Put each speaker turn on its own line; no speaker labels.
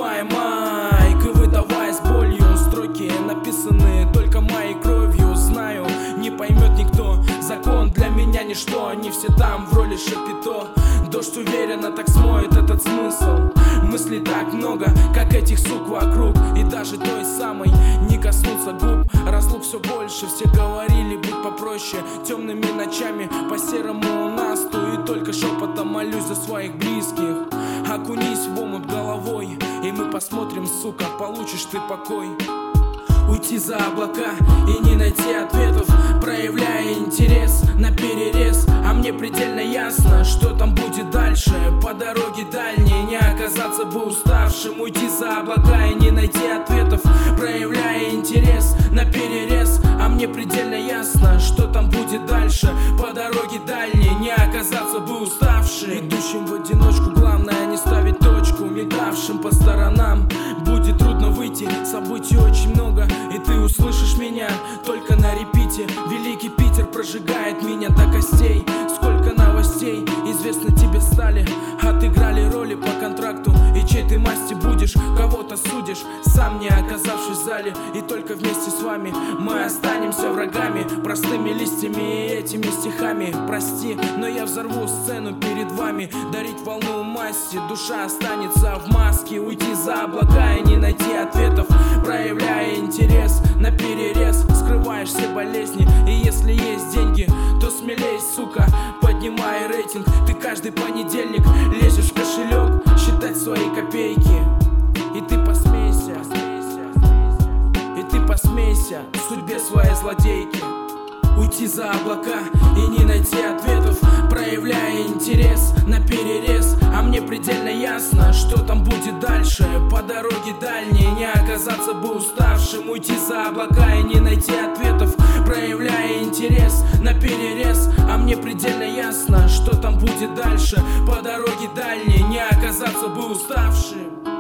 май, Майк, и выдавая с болью строки, написанные только моей кровью. Знаю, не поймет никто, закон для меня ничто. Они все там в роли шапито. Дождь уверенно так смоет этот смысл. Мыслей так много, как этих сук вокруг. И даже той самой не коснуться губ. Разлук все больше, все говорили, будь попроще. Темными ночами по-серому насту. И только шепотом молюсь за своих близких. Окунись в омут головой, и мы посмотрим, сука, получишь ты покой. Уйти за облака и не найти ответов, проявляя интерес наперерез. А мне предельно ясно, что там будет дальше. По дороге дальней не оказаться бы уставшим. Уйти за облака и не найти ответов, проявляя интерес наперерез. А мне предельно ясно, что там будет дальше. По дороге дальней не оказаться бы уставшим. Идущим в одиночку главное не ставить точку. Мигавшим по сторонам будет трудно выйти. Событий очень много, и ты услышишь меня только на репите. Великий Питер прожигает меня до костей. Сколько новостей известно тебе стали. Отыграли роли по контракту. И чей ты масти будешь, кого-то судишь, сам не оказавшись в зале. И только вместе с вами мы останемся врагами, простыми листьями и этими стихами. Прости, но я взорву сцену перед вами. Дарить волну масти, душа останется в маске. Уйти за облака и не найти ответов, проявляя интерес наперерез. Скрываешь все болезни, и если есть деньги, то смелей, сука, поднимай рейтинг. Ты каждый понедельник лезешь в кошелек считать свои копейки. И ты посмейся, судьбе своей злодейки. Уйти за облака и не найти ответов, проявляя интерес наперерез. А мне предельно ясно, что там будет дальше. По дороге дальней не оказаться бы уставшим. Уйти за облака и не найти ответов, проявляя интерес наперерез. А мне предельно ясно, что там будет дальше. По дороге дальней не оказаться бы уставшим.